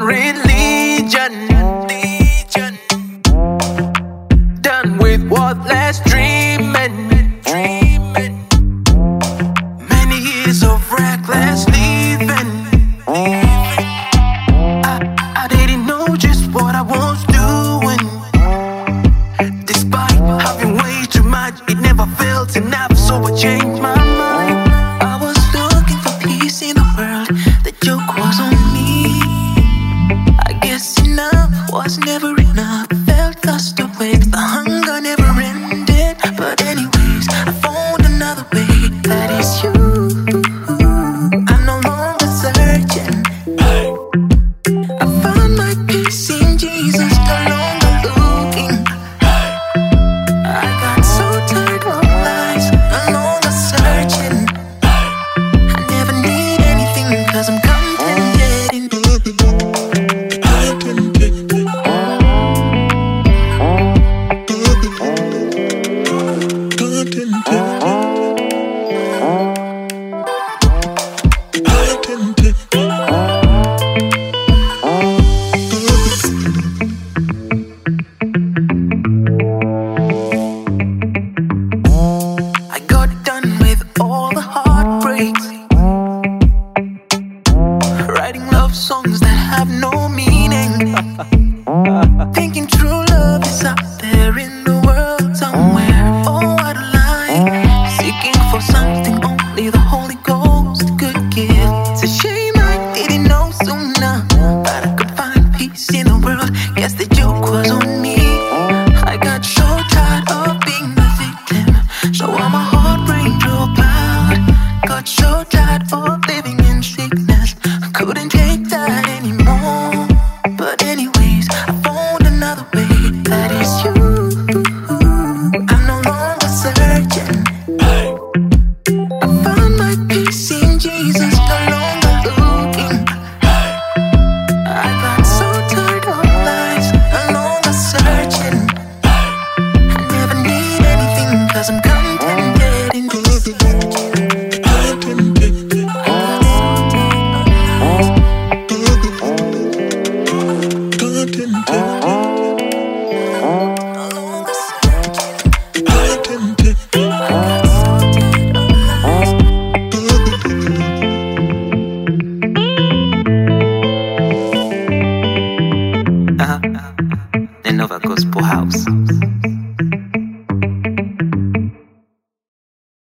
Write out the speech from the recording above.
religion. Done with worthless dreaming. Many years of reckless living. I didn't know just what I was doing. Despite having way too much, it never felt enough, so I changed my mind. I was looking for peace in the world, the joke was on me. I guess enough was never enough. Felt lost awake, the hunger never ended. But anyways, I found another way, that is you. I'm no longer searching. I found my peace in Jesus, no longer looking. I got so tired of lies, no longer searching. I never need anything, cause I'm contented in I got done with all the heartbreaks, writing love songs that have no meaning. Thinking true love is out there in the world somewhere. Oh, what a lie. Seeking for something only the Holy Ghost